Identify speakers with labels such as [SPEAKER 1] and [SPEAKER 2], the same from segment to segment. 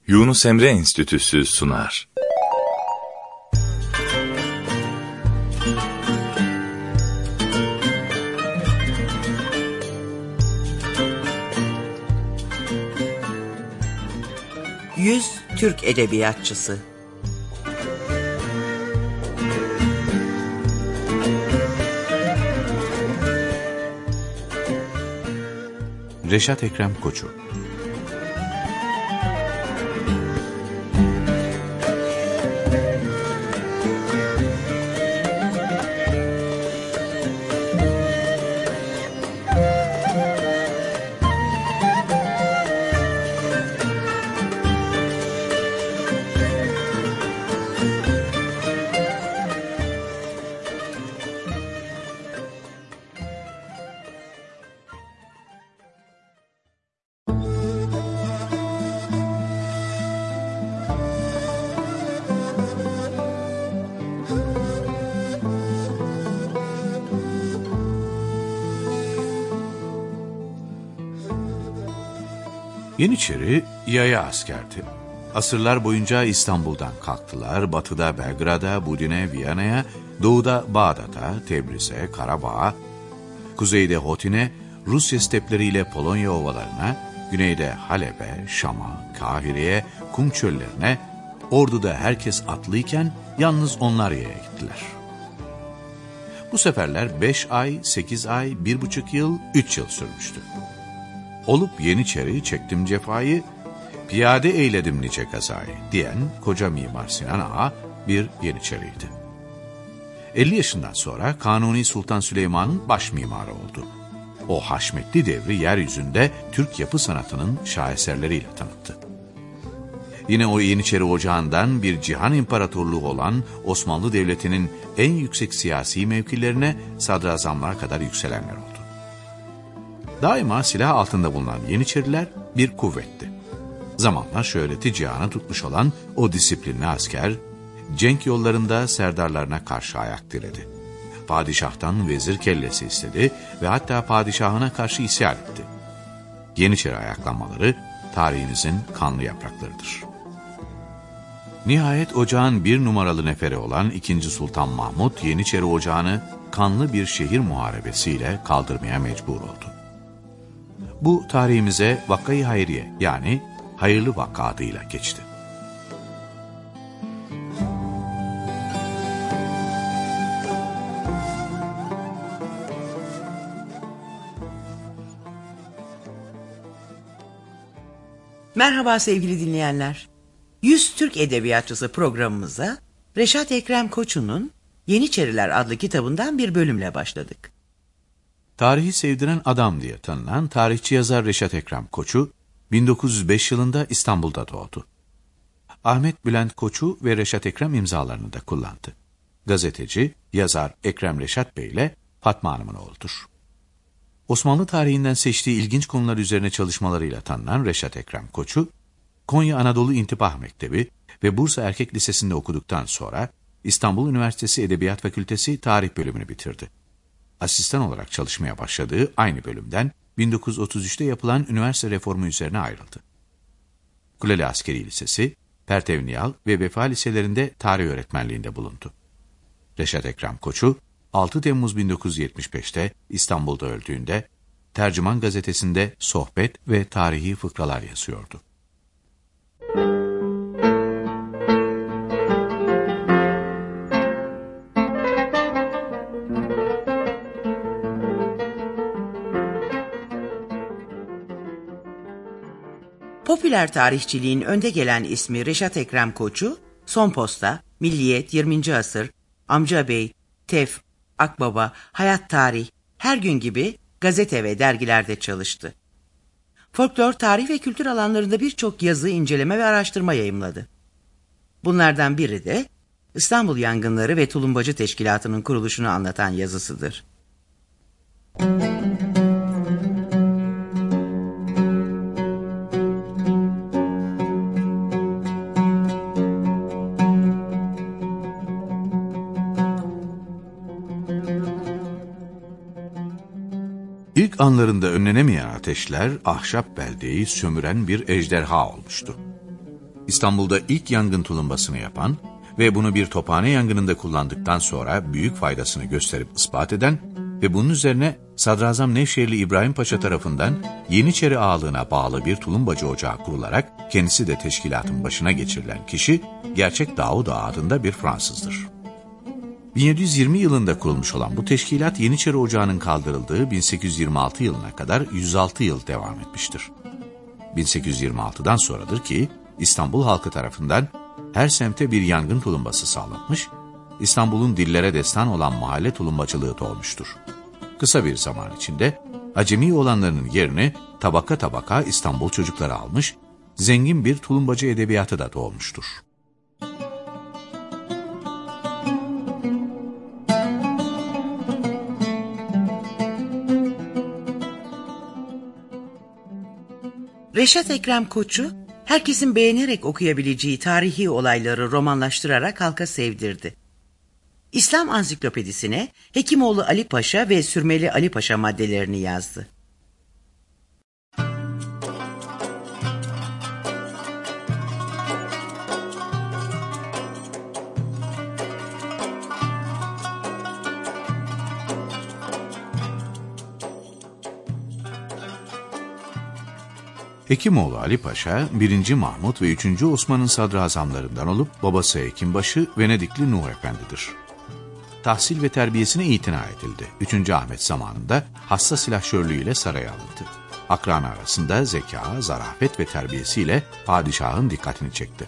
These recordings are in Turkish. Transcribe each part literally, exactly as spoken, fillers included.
[SPEAKER 1] Yunus Emre Enstitüsü sunar.
[SPEAKER 2] Yüz Türk Edebiyatçısı.
[SPEAKER 3] Reşat Ekrem Koçu. Yeniçeri yaya askerdi. Asırlar boyunca İstanbul'dan kalktılar, batıda Belgrad'a, Budin'e, Viyana'ya, doğuda Bağdat'a, Tebriz'e, Karabağ'a, kuzeyde Hotin'e, Rusya stepleriyle Polonya ovalarına, güneyde Halep'e, Şam'a, Kahire'ye, kum çöllerine, orduda herkes atlıyken yalnız onlar yaya gittiler. Bu seferler beş ay, sekiz ay, bir buçuk yıl, üç yıl sürmüştü. Olup Yeniçeri çektim cefayı, piyade eyledim nice gazayı diyen koca Mimar Sinan Ağa bir Yeniçeriydi. elli yaşından sonra Kanuni Sultan Süleyman'ın baş mimarı oldu. O haşmetli devri yeryüzünde Türk yapı sanatının şaheserleriyle tanıttı. Yine o Yeniçeri ocağından bir cihan imparatorluğu olan Osmanlı Devleti'nin en yüksek siyasi mevkilerine sadrazamlara kadar yükselenler oldu. Daima silah altında bulunan Yeniçeriler bir kuvvetti. Zamanla şöhreti cihanı tutmuş olan o disiplinli asker, cenk yollarında serdarlarına karşı ayak diredi. Padişahtan vezir kellesi istedi ve hatta padişahına karşı isyan etti. Yeniçeri ayaklanmaları tarihimizin kanlı yapraklarıdır. Nihayet ocağın bir numaralı neferi olan ikinci. Sultan Mahmud, Yeniçeri ocağını kanlı bir şehir muharebesiyle kaldırmaya mecbur oldu. Bu tarihimize Vakka-i Hayriye yani hayırlı vakka adıyla geçti.
[SPEAKER 2] Merhaba sevgili dinleyenler. Yüz Türk Edebiyatçısı programımıza Reşat Ekrem Koçu'nun Yeniçeriler adlı kitabından bir bölümle başladık.
[SPEAKER 3] Tarihi sevdiren adam diye tanınan tarihçi yazar Reşat Ekrem Koçu, bin dokuz yüz beş yılında İstanbul'da doğdu. Ahmet Bülent Koçu ve Reşat Ekrem imzalarını da kullandı. Gazeteci, yazar Ekrem Reşat Bey ile Fatma Hanım'ın oğludur. Osmanlı tarihinden seçtiği ilginç konular üzerine çalışmalarıyla tanınan Reşat Ekrem Koçu, Konya Anadolu İntibah Mektebi ve Bursa Erkek Lisesi'nde okuduktan sonra İstanbul Üniversitesi Edebiyat Fakültesi Tarih bölümünü bitirdi. Asistan olarak çalışmaya başladığı aynı bölümden bin dokuz yüz otuz üçte yapılan üniversite reformu üzerine ayrıldı. Kuleli Askeri Lisesi, Pertevniyal ve Vefa liselerinde tarih öğretmenliğinde bulundu. Reşat Ekrem Koçu, altı Temmuz bin dokuz yüz yetmiş beşte İstanbul'da öldüğünde Tercüman gazetesinde sohbet ve tarihi fıkralar yazıyordu.
[SPEAKER 2] Popüler tarihçiliğin önde gelen ismi Reşat Ekrem Koçu, Son Posta, Milliyet, yirminci Asır, Amca Bey, Tef, Akbaba, Hayat Tarih, Her Gün gibi gazete ve dergilerde çalıştı. Folklor, tarih ve kültür alanlarında birçok yazı, inceleme ve araştırma yayımladı. Bunlardan biri de İstanbul Yangınları ve Tulumbacı Teşkilatı'nın kuruluşunu anlatan yazısıdır.
[SPEAKER 3] İlk anlarında önlenemeyen ateşler ahşap beldeyi sömüren bir ejderha olmuştu. İstanbul'da ilk yangın tulumbasını yapan ve bunu bir tophane yangınında kullandıktan sonra büyük faydasını gösterip ispat eden ve bunun üzerine Sadrazam Nevşehirli İbrahim Paşa tarafından Yeniçeri Ağalığı'na bağlı bir tulumbacı ocağı kurularak kendisi de teşkilatın başına geçirilen kişi gerçek Davud Ağa adında bir Fransızdır. bin yedi yüz yirmi yılında kurulmuş olan bu teşkilat Yeniçeri Ocağı'nın kaldırıldığı bin sekiz yüz yirmi altı yılına kadar yüz altı yıl devam etmiştir. bin sekiz yüz yirmi altıdan sonradır ki İstanbul halkı tarafından her semte bir yangın tulumbası sağlanmış, İstanbul'un dillere destan olan mahalle tulumbacılığı doğmuştur. Kısa bir zaman içinde acemi olanların yerini tabaka tabaka İstanbul çocukları almış, zengin bir tulumbacı edebiyatı da doğmuştur.
[SPEAKER 2] Reşat Ekrem Koçu, herkesin beğenerek okuyabileceği tarihi olayları romanlaştırarak halka sevdirdi. İslam Ansiklopedisine Hekimoğlu Ali Paşa ve Sürmeli Ali Paşa maddelerini yazdı.
[SPEAKER 3] Hekimoğlu Ali Paşa, birinci Mahmut ve üçüncü Osman'ın sadrazamlarından olup babası Hekimbaşı Venedikli Nuh Efendi'dir. Tahsil ve terbiyesine itina edildi. üçüncü Ahmet zamanında hassa silahşörlüğüyle saraya alındı. Akranı arasında zeka, zarafet ve terbiyesiyle padişahın dikkatini çekti.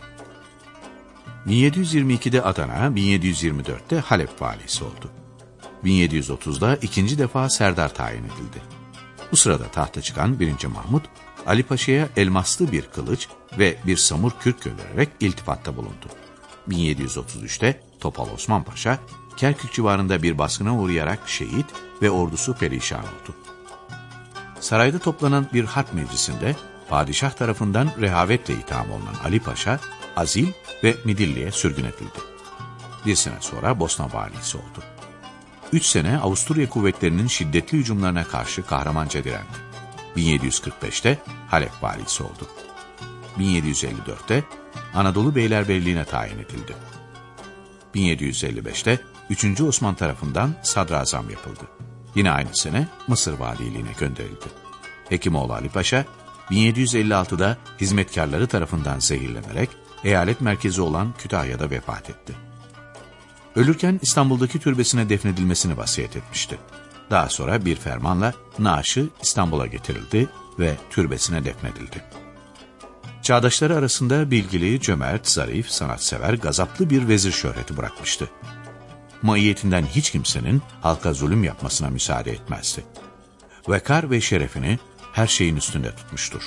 [SPEAKER 3] bin yedi yüz yirmi ikide Adana, bin yedi yüz yirmi dörtte Halep valisi oldu. bin yedi yüz otuzda ikinci defa serdar tayin edildi. Bu sırada tahta çıkan birinci Mahmut, Ali Paşa'ya elmaslı bir kılıç ve bir samur kürk göndererek iltifatta bulundu. bin yedi yüz otuz üçte Topal Osman Paşa, Kerkük civarında bir baskına uğrayarak şehit ve ordusu perişan oldu. Sarayda toplanan bir harp meclisinde padişah tarafından rehavetle itham olunan Ali Paşa, azil ve Midilli'ye sürgün edildi. Bir sene sonra Bosna valisi oldu. Üç sene Avusturya kuvvetlerinin şiddetli hücumlarına karşı kahramanca direndi. bin yedi yüz kırk beşte Halep valisi oldu. bin yedi yüz elli dörtte Anadolu Beylerbeyliğine tayin edildi. bin yedi yüz elli beşte üçüncü Osman tarafından sadrazam yapıldı. Yine aynı sene Mısır valiliğine gönderildi. Hekimoğlu Ali Paşa, bin yedi yüz elli altıda hizmetkarları tarafından zehirlenerek eyalet merkezi olan Kütahya'da vefat etti. Ölürken İstanbul'daki türbesine defnedilmesini vasiyet etmişti. Daha sonra bir fermanla naaşı İstanbul'a getirildi ve türbesine defnedildi. Çağdaşları arasında bilgili, cömert, zarif, sanatsever, gazaplı bir vezir şöhreti bırakmıştı. Maiyetinden hiç kimsenin halka zulüm yapmasına müsaade etmezdi. Vekar ve şerefini her şeyin üstünde tutmuştur.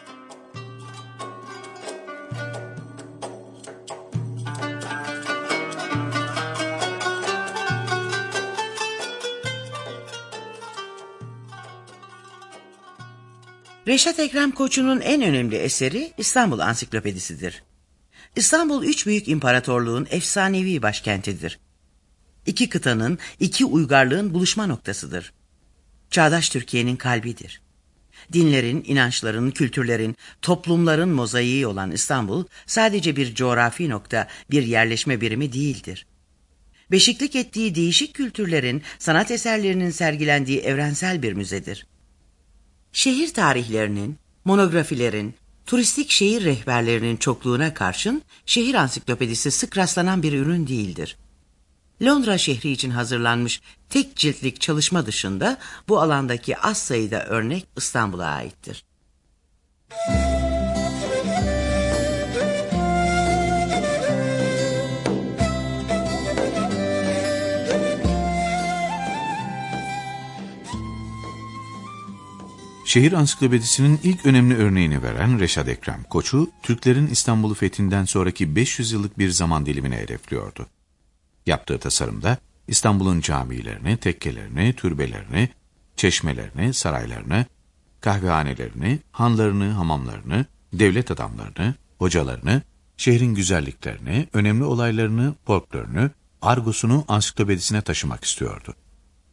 [SPEAKER 2] Reşat Ekrem Koçu'nun en önemli eseri İstanbul Ansiklopedisidir. İstanbul üç büyük imparatorluğun efsanevi başkentidir. İki kıtanın, iki uygarlığın buluşma noktasıdır. Çağdaş Türkiye'nin kalbidir. Dinlerin, inançların, kültürlerin, toplumların mozaiği olan İstanbul sadece bir coğrafi nokta, bir yerleşme birimi değildir. Beşiklik ettiği değişik kültürlerin, sanat eserlerinin sergilendiği evrensel bir müzedir. Şehir tarihlerinin, monografilerin, turistik şehir rehberlerinin çokluğuna karşın şehir ansiklopedisi sık rastlanan bir ürün değildir. Londra şehri için hazırlanmış tek ciltlik çalışma dışında bu alandaki az sayıda örnek İstanbul'a aittir.
[SPEAKER 3] Şehir ansiklopedisinin ilk önemli örneğini veren Reşat Ekrem Koçu, Türklerin İstanbul'u fethinden sonraki beş yüz yıllık bir zaman dilimini hedefliyordu. Yaptığı tasarımda İstanbul'un camilerini, tekkelerini, türbelerini, çeşmelerini, saraylarını, kahvehanelerini, hanlarını, hamamlarını, devlet adamlarını, hocalarını, şehrin güzelliklerini, önemli olaylarını, folklorunu, argosunu ansiklopedisine taşımak istiyordu.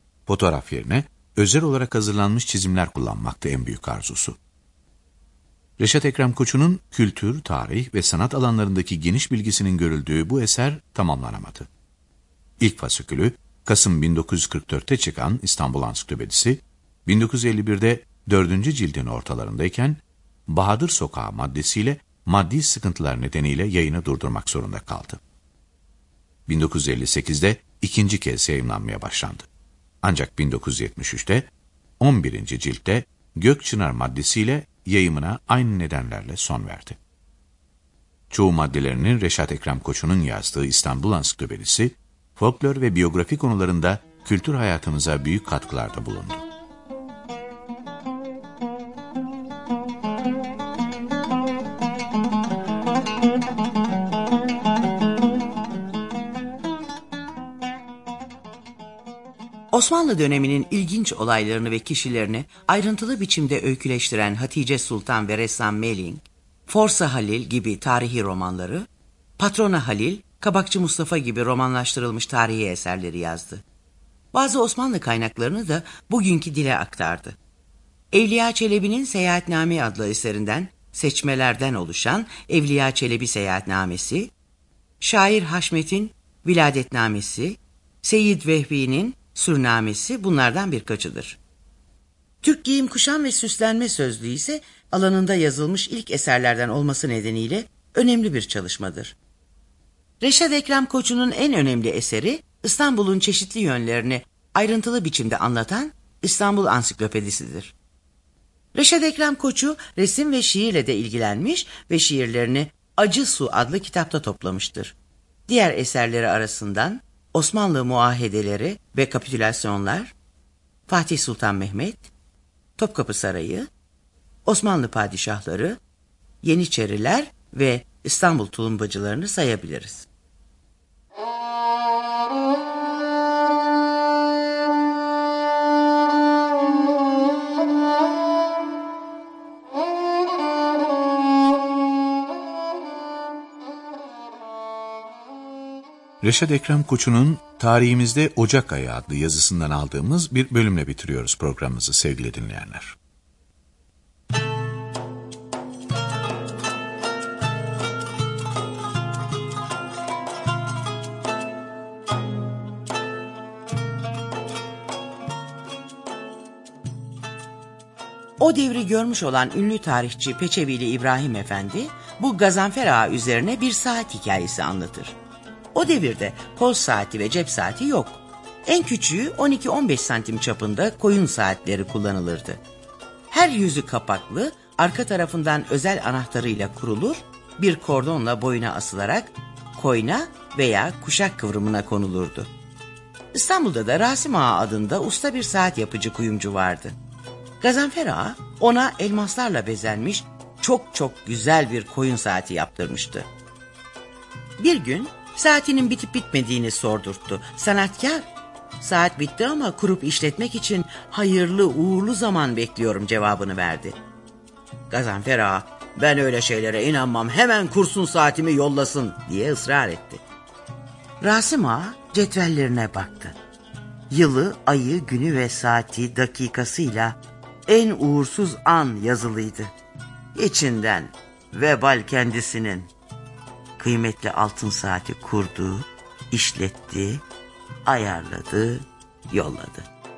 [SPEAKER 3] Fotoğraf yerine özel olarak hazırlanmış çizimler kullanmaktı en büyük arzusu. Reşat Ekrem Koçu'nun kültür, tarih ve sanat alanlarındaki geniş bilgisinin görüldüğü bu eser tamamlanamadı. İlk fasikülü, Kasım bin dokuz yüz kırk dörtte çıkan İstanbul Ansiklopedisi, bin dokuz yüz elli birde dördüncü cildin ortalarındayken, Bahadır Sokağı maddesiyle maddi sıkıntılar nedeniyle yayını durdurmak zorunda kaldı. bin dokuz yüz elli sekizde ikinci kez yayımlanmaya başlandı. Ancak bin dokuz yüz yetmiş üçte on birinci ciltte Gökçınar maddesiyle yayımına aynı nedenlerle son verdi. Çoğu maddelerinin Reşat Ekrem Koçu'nun yazdığı İstanbul Ansiklopedisi, folklor ve biyografi konularında kültür hayatımıza büyük katkılarda bulundu.
[SPEAKER 2] Osmanlı döneminin ilginç olaylarını ve kişilerini ayrıntılı biçimde öyküleştiren Hatice Sultan ve ressam Melih, Forsa Halil gibi tarihi romanları, Patrona Halil, Kabakçı Mustafa gibi romanlaştırılmış tarihi eserleri yazdı. Bazı Osmanlı kaynaklarını da bugünkü dile aktardı. Evliya Çelebi'nin Seyahatname adlı eserinden seçmelerden oluşan Evliya Çelebi Seyahatnamesi, şair Haşmet'in Viladetnamesi, Seyyid Vehbi'nin Sürnamesi bunlardan birkaçıdır. Türk Giyim Kuşam ve Süslenme Sözlüğü ise alanında yazılmış ilk eserlerden olması nedeniyle önemli bir çalışmadır. Reşat Ekrem Koçu'nun en önemli eseri İstanbul'un çeşitli yönlerini ayrıntılı biçimde anlatan İstanbul Ansiklopedisidir. Reşat Ekrem Koçu resim ve şiirle de ilgilenmiş ve şiirlerini Acı Su adlı kitapta toplamıştır. Diğer eserleri arasından Osmanlı Muahedeleri ve Kapitülasyonlar, Fatih Sultan Mehmet, Topkapı Sarayı, Osmanlı Padişahları, Yeniçeriler ve İstanbul Tulumbacılarını sayabiliriz.
[SPEAKER 3] Reşat Ekrem Koçu'nun Tarihimizde Ocak Ayı adlı yazısından aldığımız bir bölümle bitiriyoruz programımızı sevgili dinleyenler.
[SPEAKER 2] O devri görmüş olan ünlü tarihçi Peçevili İbrahim Efendi, bu Gazanfer Ağa üzerine bir saat hikayesi anlatır. O devirde kol saati ve cep saati yok. En küçüğü on iki on beş santim çapında koyun saatleri kullanılırdı. Her yüzü kapaklı, arka tarafından özel anahtarıyla kurulur, bir kordonla boyuna asılarak koyna veya kuşak kıvrımına konulurdu. İstanbul'da da Rasim Ağa adında usta bir saat yapıcı kuyumcu vardı. Gazanfer Ağa ona elmaslarla bezenmiş çok çok güzel bir koyun saati yaptırmıştı. Bir gün saatinin bitip bitmediğini sordurttu. Sanatkar, saat bitti ama kurup işletmek için hayırlı uğurlu zaman bekliyorum cevabını verdi. Gazanfer Ağa, ben öyle şeylere inanmam, hemen kursun saatimi yollasın diye ısrar etti. Rasim Ağa cetvellerine baktı. Yılı, ayı, günü ve saati dakikasıyla en uğursuz an yazılıydı. İçinden vebal kendisinin. Kıymetli altın saati kurdu, işletti, ayarladı, yolladı.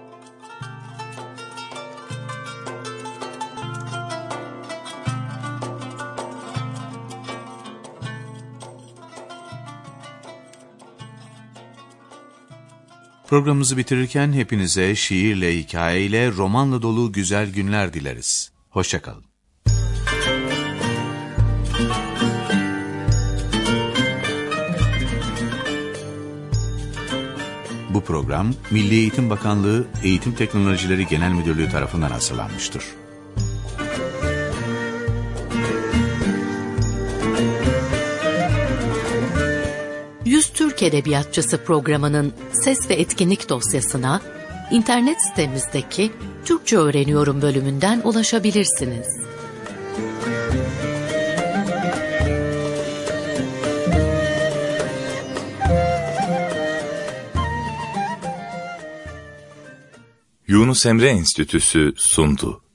[SPEAKER 3] Programımızı bitirirken hepinize şiirle, hikayeyle, romanla dolu güzel günler dileriz. Hoşça kalın. Bu program Milli Eğitim Bakanlığı Eğitim Teknolojileri Genel Müdürlüğü tarafından hazırlanmıştır.
[SPEAKER 4] yüz Türk Edebiyatçısı programının ses ve etkinlik dosyasına internet sitemizdeki Türkçe Öğreniyorum bölümünden ulaşabilirsiniz.
[SPEAKER 1] Yunus Emre Enstitüsü sundu.